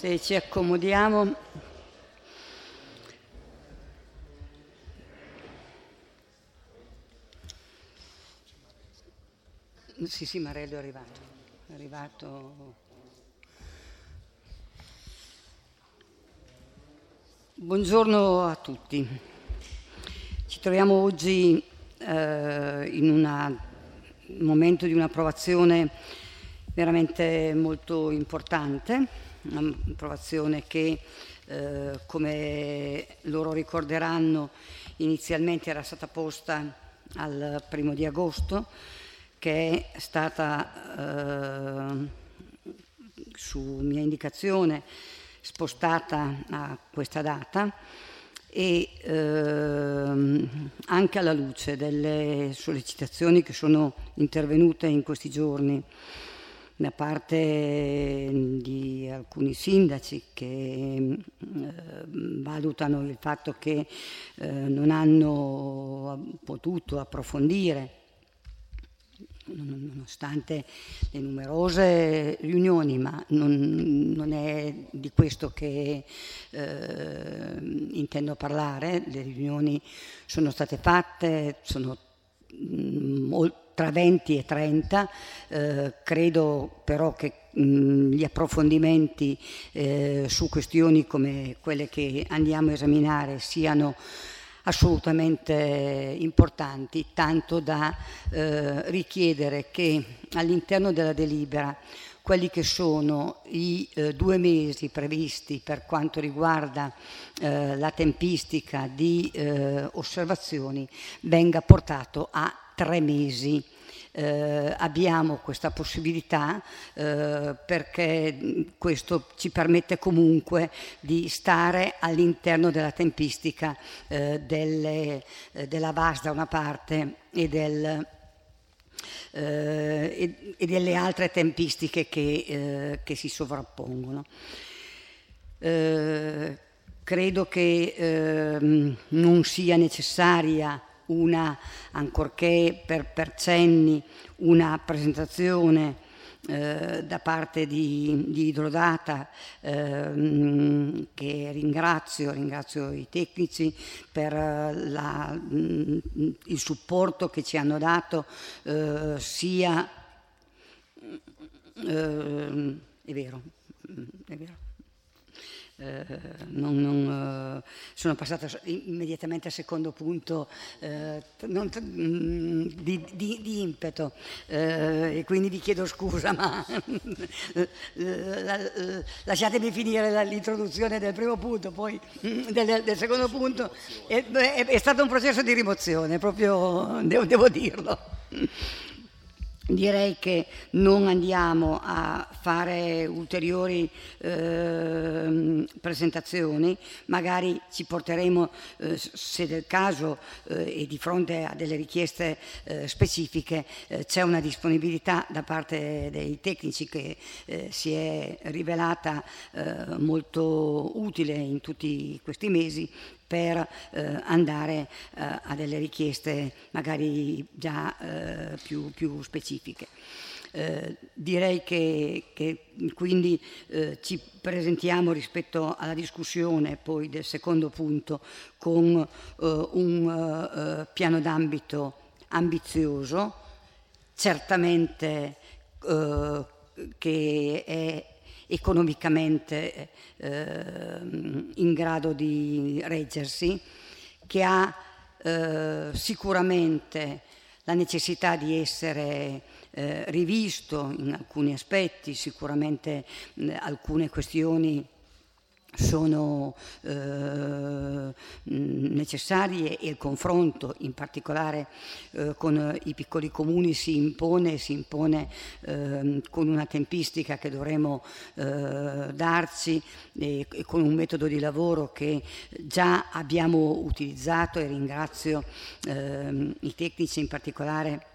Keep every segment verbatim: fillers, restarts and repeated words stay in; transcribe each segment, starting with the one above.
Se ci accomodiamo. Sì, sì, Marello è arrivato. È arrivato. Buongiorno a tutti. Ci troviamo oggi eh, in una, un momento di un'approvazione veramente molto importante, un'approvazione che, eh, come loro ricorderanno, inizialmente era stata posta al primo di agosto, che è stata eh, su mia indicazione spostata a questa data e ehm, anche alla luce delle sollecitazioni che sono intervenute in questi giorni da parte di alcuni sindaci che eh, valutano il fatto che eh, non hanno potuto approfondire, nonostante le numerose riunioni, ma non, non è di questo che eh, intendo parlare. Le riunioni sono state fatte, sono mh, tra venti e trenta, eh, credo però che mh, gli approfondimenti eh, su questioni come quelle che andiamo a esaminare siano assolutamente importanti, tanto da eh, richiedere che all'interno della delibera quelli che sono i eh, due mesi previsti per quanto riguarda eh, la tempistica di eh, osservazioni venga portato a tre mesi. Eh, abbiamo questa possibilità eh, perché questo ci permette comunque di stare all'interno della tempistica eh, delle, eh, della V A S da una parte e, del, eh, e, e delle altre tempistiche che, eh, che si sovrappongono. Eh, credo che eh, non sia necessaria una, ancorché per, per cenni, una presentazione eh, da parte di, di Idrodata eh, che ringrazio, ringrazio i tecnici per la, il supporto che ci hanno dato eh, sia eh, è vero, è vero. Eh, non, non, eh, sono passata immediatamente al secondo punto eh, non, di, di, di impeto eh, e quindi vi chiedo scusa, ma la, la, lasciatemi finire l'introduzione del primo punto, poi del, del secondo punto. È, è, è stato un processo di rimozione, proprio devo, devo dirlo. Direi che non andiamo a fare ulteriori eh, presentazioni, magari ci porteremo, eh, se del caso eh, e di fronte a delle richieste eh, specifiche, eh, c'è una disponibilità da parte dei tecnici che eh, si è rivelata eh, molto utile in tutti questi mesi per eh, andare eh, a delle richieste magari già eh, più, più specifiche. Eh, direi che, che quindi eh, ci presentiamo rispetto alla discussione poi del secondo punto con eh, un eh, piano d'ambito ambizioso, certamente eh, che è economicamente eh, in grado di reggersi, che ha eh, sicuramente la necessità di essere eh, rivisto in alcuni aspetti, sicuramente eh, alcune questioni sono eh, necessarie e il confronto in particolare eh, con i piccoli comuni si impone, si impone eh, con una tempistica che dovremo eh, darci e, e con un metodo di lavoro che già abbiamo utilizzato, e ringrazio eh, i tecnici, in particolare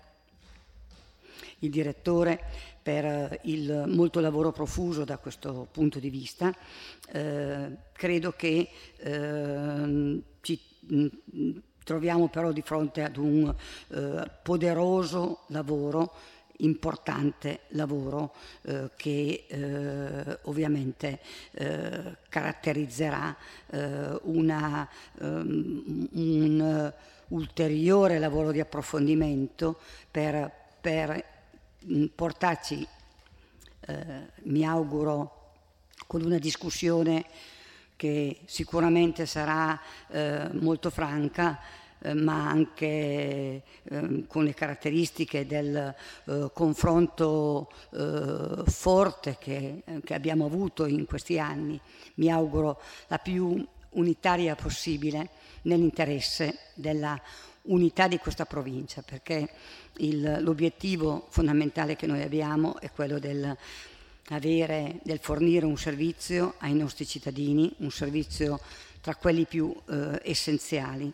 il direttore, per il molto lavoro profuso da questo punto di vista. Eh, credo che eh, ci mh, troviamo però di fronte ad un eh, poderoso lavoro importante lavoro eh, che eh, ovviamente eh, caratterizzerà eh, una, um, un ulteriore lavoro di approfondimento per, per portarci, eh, mi auguro, con una discussione che sicuramente sarà eh, molto franca, eh, ma anche eh, con le caratteristiche del eh, confronto eh, forte che, che abbiamo avuto in questi anni. Mi auguro la più unitaria possibile nell'interesse della unità di questa provincia, perché il, l'obiettivo fondamentale che noi abbiamo è quello del avere, del fornire un servizio ai nostri cittadini, un servizio tra quelli più eh, essenziali,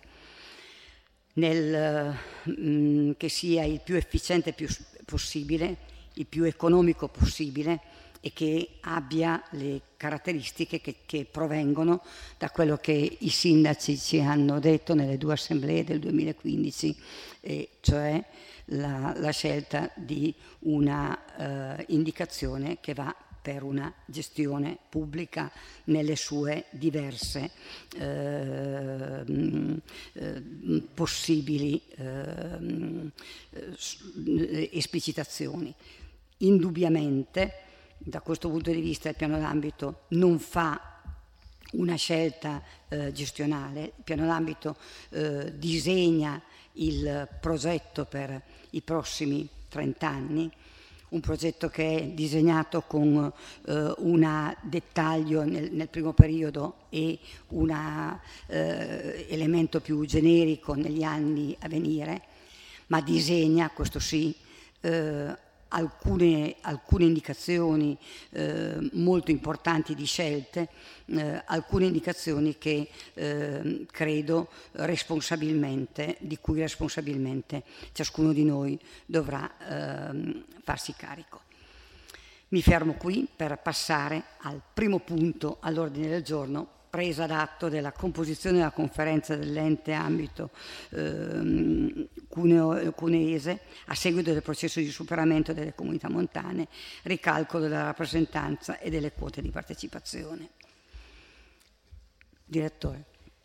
nel, mh, che sia il più efficiente più possibile, il più economico possibile e che abbia le caratteristiche che, che provengono da quello che i sindaci ci hanno detto nelle due assemblee del duemilaquindici, e cioè la, la scelta di una eh, indicazione che va per una gestione pubblica nelle sue diverse eh, eh, possibili eh, esplicitazioni. Indubbiamente, da questo punto di vista, il piano d'ambito non fa una scelta eh, gestionale, il piano d'ambito eh, disegna il progetto per i prossimi trent'anni, un progetto che è disegnato con eh, un dettaglio nel, nel primo periodo e un eh, elemento più generico negli anni a venire, ma disegna, questo sì, eh, alcune, alcune indicazioni eh, molto importanti di scelte, eh, alcune indicazioni che eh, credo responsabilmente, di cui responsabilmente ciascuno di noi dovrà eh, farsi carico. Mi fermo qui per passare al primo punto all'ordine del giorno, presa d'atto della composizione della conferenza dell'ente ambito eh, cuneo, cuneese a seguito del processo di superamento delle comunità montane, ricalcolo della rappresentanza e delle quote di partecipazione. Direttore.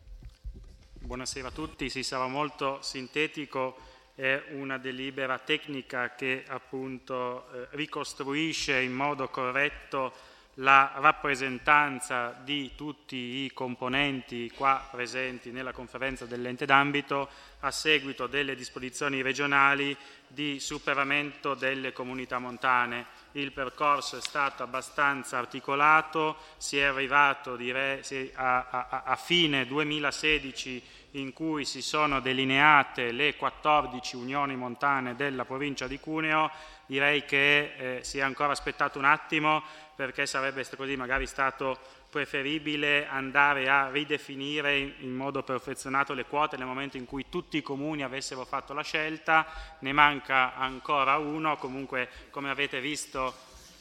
Buonasera a tutti, si sarà molto sintetico, è una delibera tecnica che appunto eh, ricostruisce in modo corretto la rappresentanza di tutti i componenti qua presenti nella conferenza dell'ente d'ambito a seguito delle disposizioni regionali di superamento delle comunità montane. Il percorso è stato abbastanza articolato, si è arrivato direi, a, a, a fine duemilasedici in cui si sono delineate le quattordici unioni montane della provincia di Cuneo. Direi che eh, si è ancora aspettato un attimo, perché sarebbe così magari stato preferibile andare a ridefinire in, in modo perfezionato le quote nel momento in cui tutti i comuni avessero fatto la scelta. Ne manca ancora uno, comunque come avete visto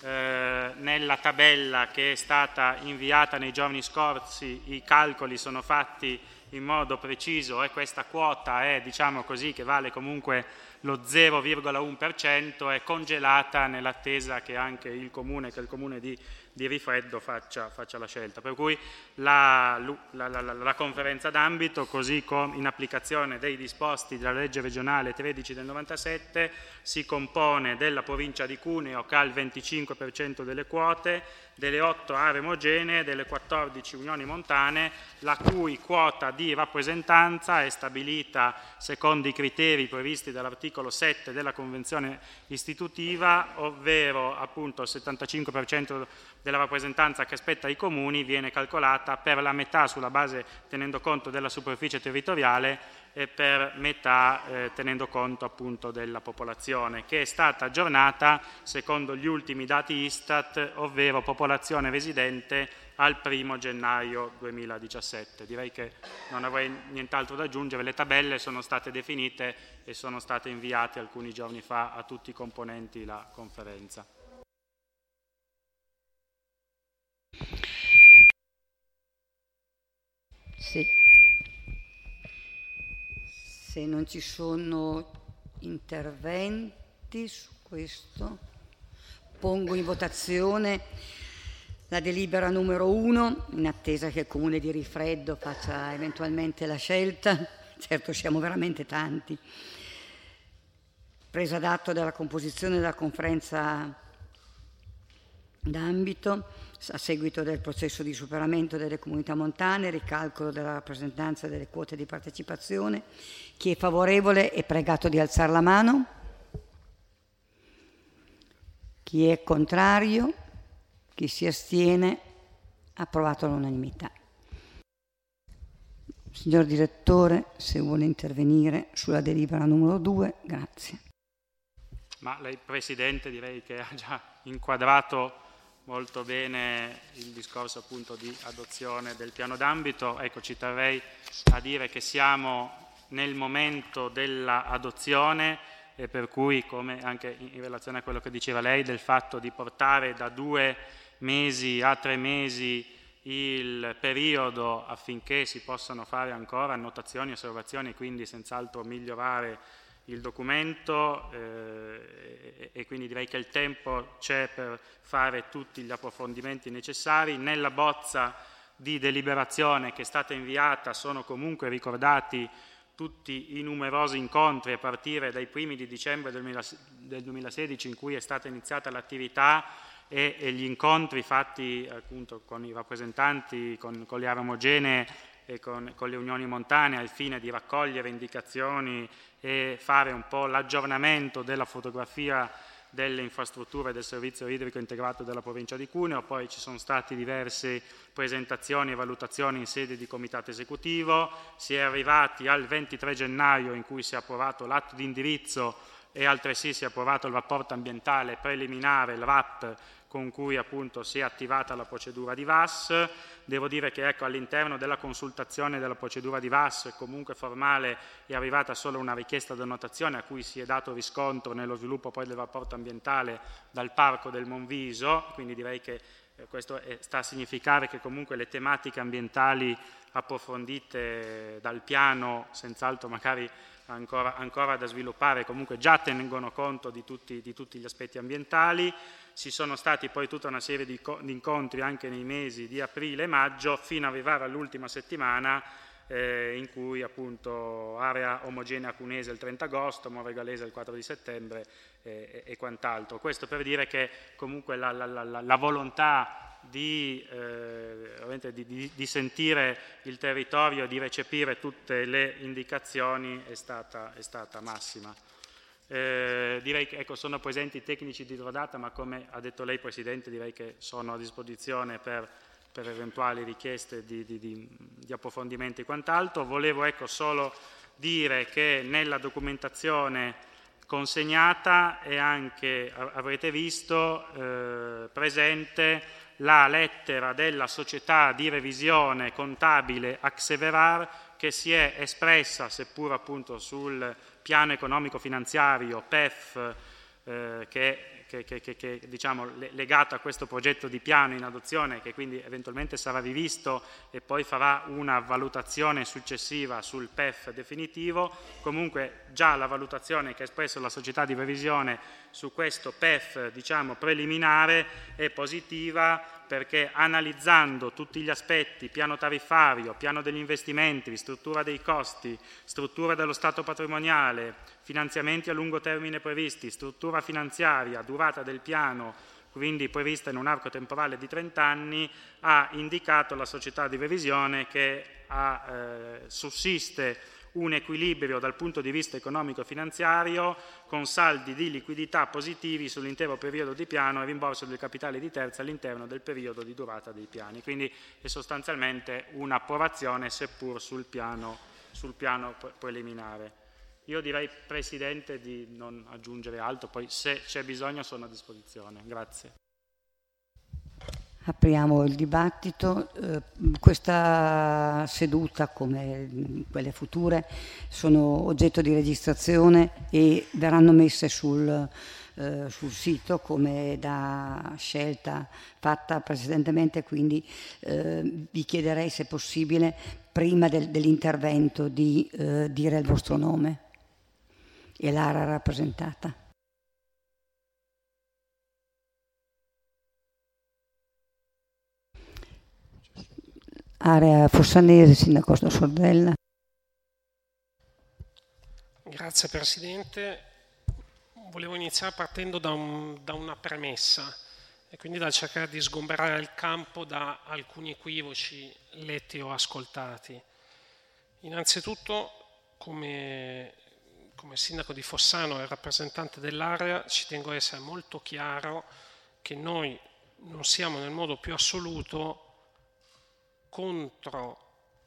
eh, nella tabella che è stata inviata nei giorni scorsi i calcoli sono fatti in modo preciso e questa quota è, diciamo così, che vale comunque lo zero virgola uno per cento, è congelata nell'attesa che anche il comune, che il comune di, di Rifreddo faccia, faccia la scelta. Per cui la, la, la, la conferenza d'ambito, così come in applicazione dei disposti della legge regionale tredici del novantasette, si compone della provincia di Cuneo che ha il venticinque per cento delle quote, delle otto aree omogenee, delle quattordici unioni montane, la cui quota di rappresentanza è stabilita secondo i criteri previsti dall'articolo sette della Convenzione istitutiva, ovvero appunto il settantacinque per cento della rappresentanza che spetta ai comuni viene calcolata per la metà sulla base tenendo conto della superficie territoriale e per metà eh, tenendo conto appunto della popolazione, che è stata aggiornata secondo gli ultimi dati Istat, ovvero popolazione residente al primo gennaio duemiladiciassette. Direi che non avrei nient'altro da aggiungere, le tabelle sono state definite e sono state inviate alcuni giorni fa a tutti i componenti la conferenza. Sì. Se non ci sono interventi su questo. Pongo in votazione la delibera numero uno, in attesa che il Comune di Rifreddo faccia eventualmente la scelta. Certo, siamo veramente tanti. Presa d'atto della composizione della conferenza d'ambito, a seguito del processo di superamento delle comunità montane, ricalcolo della rappresentanza delle quote di partecipazione. Chi è favorevole è pregato di alzare la mano. Chi è contrario, chi si astiene, approvato all'unanimità. Signor Direttore, se vuole intervenire sulla delibera numero due, grazie. Ma lei, Presidente, direi che ha già inquadrato molto bene il discorso appunto di adozione del piano d'ambito. Ecco, ci terrei a dire che siamo nel momento dell'adozione e per cui, come anche in relazione a quello che diceva lei, del fatto di portare da due mesi a tre mesi il periodo affinché si possano fare ancora annotazioni, osservazioni e quindi senz'altro migliorare il documento eh, e quindi direi che il tempo c'è per fare tutti gli approfondimenti necessari. Nella bozza di deliberazione che è stata inviata sono comunque ricordati tutti i numerosi incontri a partire dai primi di dicembre del duemilasedici in cui è stata iniziata l'attività e, e gli incontri fatti appunto con i rappresentanti, con, con le aree omogenee e con, con le unioni montane al fine di raccogliere indicazioni e fare un po' l'aggiornamento della fotografia delle infrastrutture del servizio idrico integrato della provincia di Cuneo. Poi ci sono state diverse presentazioni e valutazioni in sede di comitato esecutivo, si è arrivati al ventitré gennaio in cui si è approvato l'atto di indirizzo e altresì si è approvato il rapporto ambientale preliminare, il R A P, con cui appunto si è attivata la procedura di V A S. Devo dire che ecco, all'interno della consultazione della procedura di V A S comunque formale è arrivata solo una richiesta di annotazione a cui si è dato riscontro nello sviluppo poi del rapporto ambientale dal Parco del Monviso, quindi direi che eh, questo è, sta a significare che comunque le tematiche ambientali approfondite dal piano, senz'altro magari ancora, ancora da sviluppare, comunque già tengono conto di tutti, di tutti gli aspetti ambientali. Ci sono stati poi tutta una serie di, di incontri anche nei mesi di aprile e maggio fino ad arrivare all'ultima settimana eh, in cui appunto area omogenea cunese il trenta agosto, Monregalese il quattro di settembre eh, e, e quant'altro. Questo per dire che comunque la, la, la, la volontà di, eh, di, di, di sentire il territorio e di recepire tutte le indicazioni è stata, è stata massima. Eh, direi che ecco, sono presenti i tecnici di idrodata, ma come ha detto lei Presidente direi che sono a disposizione per, per eventuali richieste di, di, di, di approfondimenti e quant'altro. Volevo ecco, solo dire che nella documentazione consegnata è anche, avrete visto, eh, presente la lettera della società di revisione contabile Axeverar che si è espressa, seppur appunto sul piano economico finanziario P E F eh, che, che, che, che, che diciamo legato a questo progetto di piano in adozione che quindi eventualmente sarà rivisto e poi farà una valutazione successiva sul P E F definitivo. Comunque già la valutazione che ha espresso la società di revisione su questo P E F diciamo preliminare è positiva, perché analizzando tutti gli aspetti, piano tariffario, piano degli investimenti, struttura dei costi, struttura dello stato patrimoniale, finanziamenti a lungo termine previsti, struttura finanziaria, durata del piano, quindi prevista in un arco temporale di trenta anni, ha indicato la società di revisione che ha, eh, sussiste un equilibrio dal punto di vista economico-finanziario con saldi di liquidità positivi sull'intero periodo di piano e rimborso del capitale di terza all'interno del periodo di durata dei piani. Quindi è sostanzialmente un'approvazione seppur sul piano, sul piano preliminare. Io direi, Presidente, di non aggiungere altro, poi se c'è bisogno sono a disposizione. Grazie. Apriamo il dibattito. Eh, questa seduta, come quelle future, sono oggetto di registrazione e verranno messe sul, eh, sul sito come da scelta fatta precedentemente, quindi eh, vi chiederei se possibile, prima del, dell'intervento, di eh, dire il vostro nome e l'area rappresentata. area fossanese, sindaco Sordella. Grazie Presidente. Volevo iniziare partendo da, un, da una premessa e quindi dal cercare di sgomberare il campo da alcuni equivoci letti o ascoltati. Innanzitutto, come, come sindaco di Fossano e rappresentante dell'area, ci tengo a essere molto chiaro che noi non siamo nel modo più assoluto contro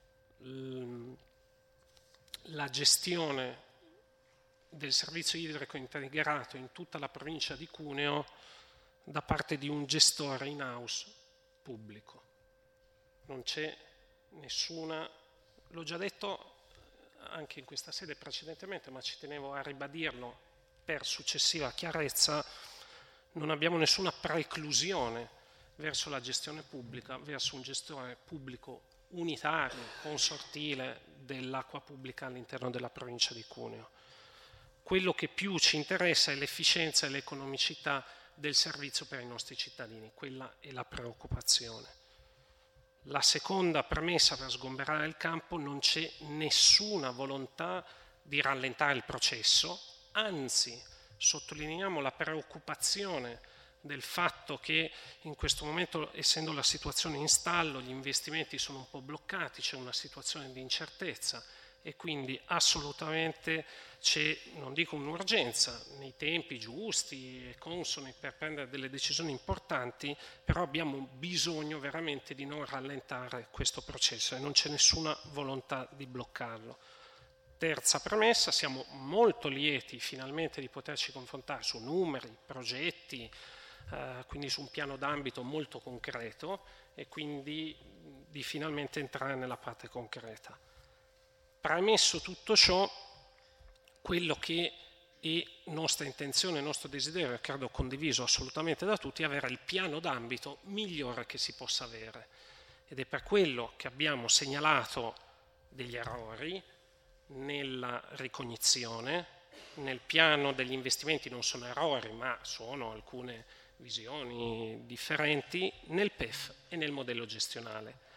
la gestione del servizio idrico integrato in tutta la provincia di Cuneo da parte di un gestore in house pubblico. Non c'è nessuna, l'ho già detto anche in questa sede precedentemente, ma ci tenevo a ribadirlo per successiva chiarezza, non abbiamo nessuna preclusione verso la gestione pubblica, verso un gestore pubblico unitario, consortile dell'acqua pubblica all'interno della provincia di Cuneo. Quello che più ci interessa è l'efficienza e l'economicità del servizio per i nostri cittadini, quella è la preoccupazione. La seconda premessa per sgomberare il campo: non c'è nessuna volontà di rallentare il processo, anzi sottolineiamo la preoccupazione del fatto che in questo momento, essendo la situazione in stallo, gli investimenti sono un po' bloccati, c'è una situazione di incertezza e quindi assolutamente c'è, non dico un'urgenza, nei tempi giusti e consoni per prendere delle decisioni importanti, però abbiamo bisogno veramente di non rallentare questo processo e non c'è nessuna volontà di bloccarlo. Terza premessa: siamo molto lieti finalmente di poterci confrontare su numeri, progetti, eh, quindi su un piano d'ambito molto concreto e quindi di finalmente entrare nella parte concreta. Premesso tutto ciò, quello che è nostra intenzione, nostro desiderio, e credo condiviso assolutamente da tutti, è avere il piano d'ambito migliore che si possa avere. Ed è per quello che abbiamo segnalato degli errori nella ricognizione. Nel piano degli investimenti non sono errori, ma sono alcune visioni differenti nel P E F e nel modello gestionale.